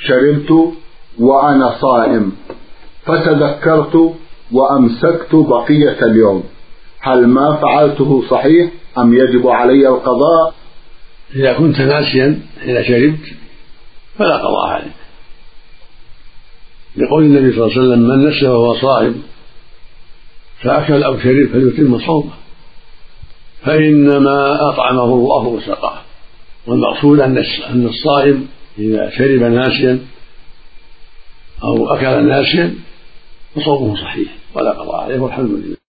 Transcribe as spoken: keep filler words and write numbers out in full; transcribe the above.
شربت وأنا صائم فتذكرت وأمسكت بقية اليوم، هل ما فعلته صحيح أم يجب علي القضاء؟ إذا كنت ناسيا إذا شربت فلا قضاء عليك، لقول النبي صلى الله عليه وسلم: من نسي وهو صائم فأكل أو شرب فليتم صومه، فإنما أطعمه الله وسقاه. والمقصود أن الصائم إذا شرب ناسيا أو أكل ناسيا فصومه صحيح ولا قضاء عليه، والحمد لله.